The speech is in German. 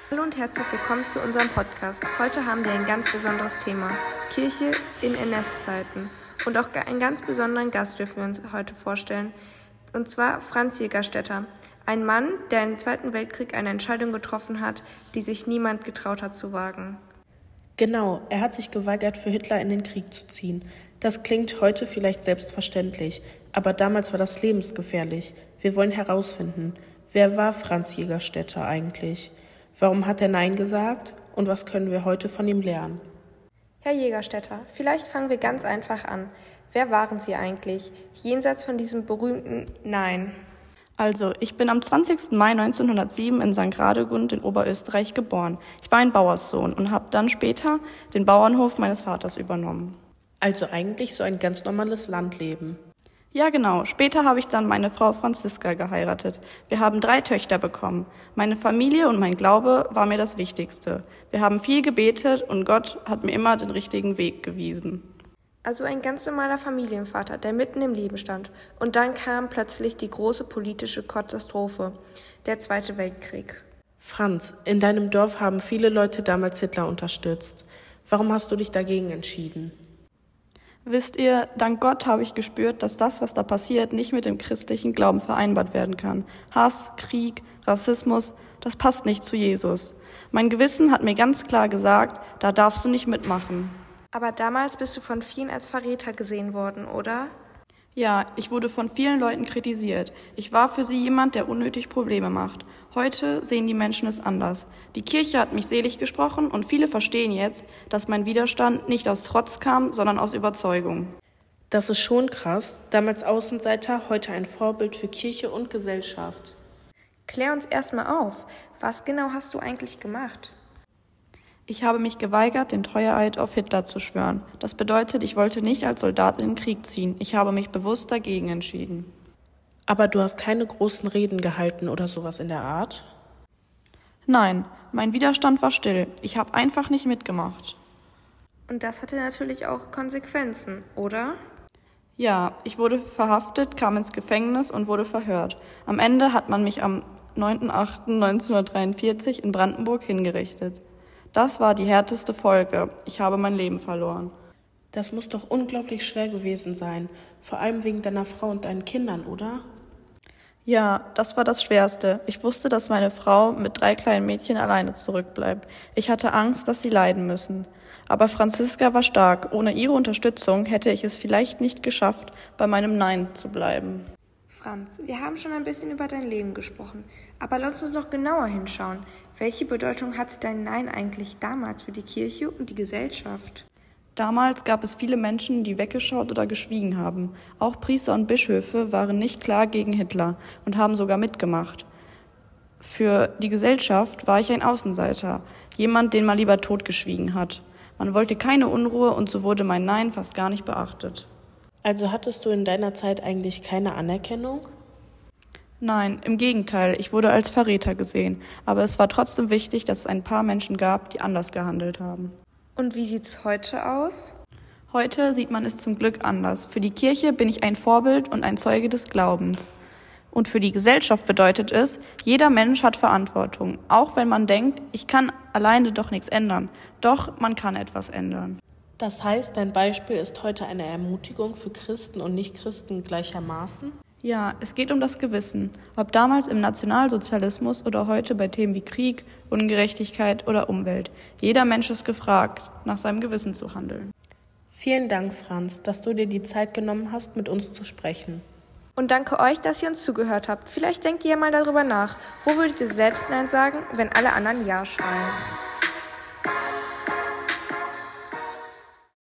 Hallo und herzlich willkommen zu unserem Podcast. Heute haben wir ein ganz besonderes Thema, Kirche in NS-Zeiten. Und auch einen ganz besonderen Gast dürfen wir uns heute vorstellen, und zwar Franz Jägerstätter. Ein Mann, der im Zweiten Weltkrieg eine Entscheidung getroffen hat, die sich niemand getraut hat zu wagen. Genau, er hat sich geweigert, für Hitler in den Krieg zu ziehen. Das klingt heute vielleicht selbstverständlich, aber damals war das lebensgefährlich. Wir wollen herausfinden, wer war Franz Jägerstätter eigentlich? Warum hat er Nein gesagt? Und was können wir heute von ihm lernen? Herr Jägerstätter, vielleicht fangen wir ganz einfach an. Wer waren Sie eigentlich, jenseits von diesem berühmten Nein? Also, ich bin am 20. Mai 1907 in St. Radegund in Oberösterreich geboren. Ich war ein Bauerssohn und habe dann später den Bauernhof meines Vaters übernommen. Also eigentlich so ein ganz normales Landleben. Ja, genau. Später habe ich dann meine Frau Franziska geheiratet. Wir haben 3 Töchter bekommen. Meine Familie und mein Glaube war mir das Wichtigste. Wir haben viel gebetet und Gott hat mir immer den richtigen Weg gewiesen. Also ein ganz normaler Familienvater, der mitten im Leben stand. Und dann kam plötzlich die große politische Katastrophe, der Zweite Weltkrieg. Franz, in deinem Dorf haben viele Leute damals Hitler unterstützt. Warum hast du dich dagegen entschieden? Wisst ihr, dank Gott habe ich gespürt, dass das, was da passiert, nicht mit dem christlichen Glauben vereinbart werden kann. Hass, Krieg, Rassismus, das passt nicht zu Jesus. Mein Gewissen hat mir ganz klar gesagt, da darfst du nicht mitmachen. Aber damals bist du von vielen als Verräter gesehen worden, oder? Ja, ich wurde von vielen Leuten kritisiert. Ich war für sie jemand, der unnötig Probleme macht. Heute sehen die Menschen es anders. Die Kirche hat mich selig gesprochen und viele verstehen jetzt, dass mein Widerstand nicht aus Trotz kam, sondern aus Überzeugung. Das ist schon krass. Damals Außenseiter, heute ein Vorbild für Kirche und Gesellschaft. Klär uns erstmal auf. Was genau hast du eigentlich gemacht? Ich habe mich geweigert, den Treueeid auf Hitler zu schwören. Das bedeutet, ich wollte nicht als Soldat in den Krieg ziehen. Ich habe mich bewusst dagegen entschieden. Aber du hast keine großen Reden gehalten oder sowas in der Art? Nein, mein Widerstand war still. Ich habe einfach nicht mitgemacht. Und das hatte natürlich auch Konsequenzen, oder? Ja, ich wurde verhaftet, kam ins Gefängnis und wurde verhört. Am Ende hat man mich am 9.8.1943 in Brandenburg hingerichtet. Das war die härteste Folge. Ich habe mein Leben verloren. Das muss doch unglaublich schwer gewesen sein. Vor allem wegen deiner Frau und deinen Kindern, oder? Ja, das war das Schwerste. Ich wusste, dass meine Frau mit 3 kleinen Mädchen alleine zurückbleibt. Ich hatte Angst, dass sie leiden müssen. Aber Franziska war stark. Ohne ihre Unterstützung hätte ich es vielleicht nicht geschafft, bei meinem Nein zu bleiben. Franz, wir haben schon ein bisschen über dein Leben gesprochen, aber lass uns noch genauer hinschauen. Welche Bedeutung hatte dein Nein eigentlich damals für die Kirche und die Gesellschaft? Damals gab es viele Menschen, die weggeschaut oder geschwiegen haben. Auch Priester und Bischöfe waren nicht klar gegen Hitler und haben sogar mitgemacht. Für die Gesellschaft war ich ein Außenseiter, jemand, den man lieber totgeschwiegen hat. Man wollte keine Unruhe und so wurde mein Nein fast gar nicht beachtet. Also hattest du in deiner Zeit eigentlich keine Anerkennung? Nein, im Gegenteil, ich wurde als Verräter gesehen. Aber es war trotzdem wichtig, dass es ein paar Menschen gab, die anders gehandelt haben. Und wie sieht's heute aus? Heute sieht man es zum Glück anders. Für die Kirche bin ich ein Vorbild und ein Zeuge des Glaubens. Und für die Gesellschaft bedeutet es, jeder Mensch hat Verantwortung. Auch wenn man denkt, ich kann alleine doch nichts ändern. Doch, man kann etwas ändern. Das heißt, dein Beispiel ist heute eine Ermutigung für Christen und Nichtchristen gleichermaßen? Ja, es geht um das Gewissen. Ob damals im Nationalsozialismus oder heute bei Themen wie Krieg, Ungerechtigkeit oder Umwelt. Jeder Mensch ist gefragt, nach seinem Gewissen zu handeln. Vielen Dank, Franz, dass du dir die Zeit genommen hast, mit uns zu sprechen. Und danke euch, dass ihr uns zugehört habt. Vielleicht denkt ihr ja mal darüber nach. Wo würdet ihr selbst Nein sagen, wenn alle anderen Ja schreien?